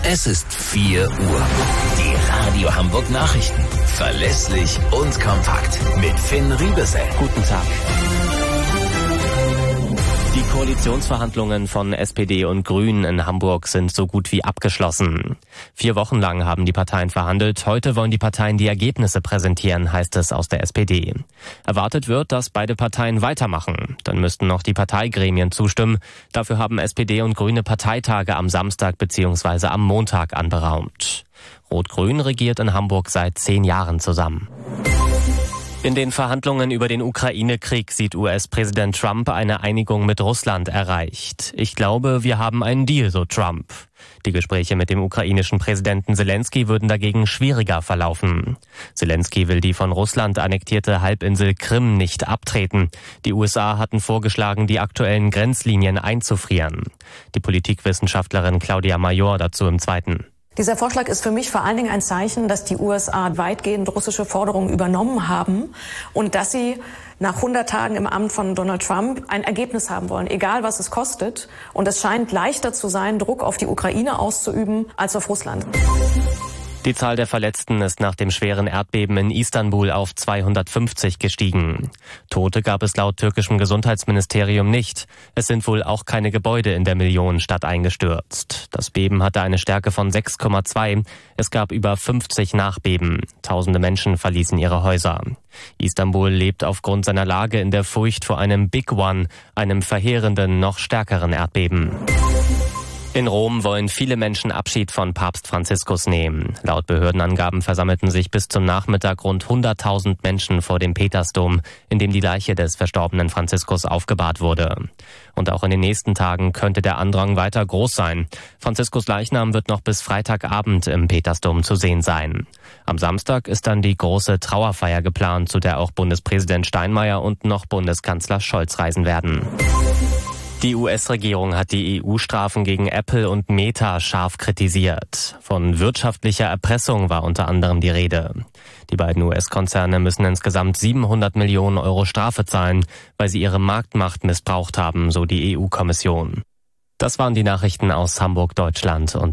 Es ist 4 Uhr. Die Radio Hamburg Nachrichten. Verlässlich und kompakt. Mit Finn Riebesell. Guten Tag. Die Koalitionsverhandlungen von SPD und Grünen in Hamburg sind so gut wie abgeschlossen. 4 Wochen lang haben die Parteien verhandelt. Heute wollen die Parteien die Ergebnisse präsentieren, heißt es aus der SPD. Erwartet wird, dass beide Parteien weitermachen. Dann müssten noch die Parteigremien zustimmen. Dafür haben SPD und Grüne Parteitage am Samstag bzw. am Montag anberaumt. Rot-Grün regiert in Hamburg seit 10 Jahren zusammen. In den Verhandlungen über den Ukraine-Krieg sieht US-Präsident Trump eine Einigung mit Russland erreicht. Ich glaube, wir haben einen Deal, so Trump. Die Gespräche mit dem ukrainischen Präsidenten Zelensky würden dagegen schwieriger verlaufen. Zelensky will die von Russland annektierte Halbinsel Krim nicht abtreten. Die USA hatten vorgeschlagen, die aktuellen Grenzlinien einzufrieren. Die Politikwissenschaftlerin Claudia Major dazu im Zweiten. Dieser Vorschlag ist für mich vor allen Dingen ein Zeichen, dass die USA weitgehend russische Forderungen übernommen haben und dass sie nach 100 Tagen im Amt von Donald Trump ein Ergebnis haben wollen, egal was es kostet. Und es scheint leichter zu sein, Druck auf die Ukraine auszuüben, als auf Russland. Die Zahl der Verletzten ist nach dem schweren Erdbeben in Istanbul auf 250 gestiegen. Tote gab es laut türkischem Gesundheitsministerium nicht. Es sind wohl auch keine Gebäude in der Millionenstadt eingestürzt. Das Beben hatte eine Stärke von 6,2. Es gab über 50 Nachbeben. Tausende Menschen verließen ihre Häuser. Istanbul lebt aufgrund seiner Lage in der Furcht vor einem Big One, einem verheerenden, noch stärkeren Erdbeben. In Rom wollen viele Menschen Abschied von Papst Franziskus nehmen. Laut Behördenangaben versammelten sich bis zum Nachmittag rund 100.000 Menschen vor dem Petersdom, in dem die Leiche des verstorbenen Franziskus aufgebahrt wurde. Und auch in den nächsten Tagen könnte der Andrang weiter groß sein. Franziskus Leichnam wird noch bis Freitagabend im Petersdom zu sehen sein. Am Samstag ist dann die große Trauerfeier geplant, zu der auch Bundespräsident Steinmeier und noch Bundeskanzler Scholz reisen werden. Die US-Regierung hat die EU-Strafen gegen Apple und Meta scharf kritisiert. Von wirtschaftlicher Erpressung war unter anderem die Rede. Die beiden US-Konzerne müssen insgesamt 700 Millionen Euro Strafe zahlen, weil sie ihre Marktmacht missbraucht haben, so die EU-Kommission. Das waren die Nachrichten aus Hamburg, Deutschland und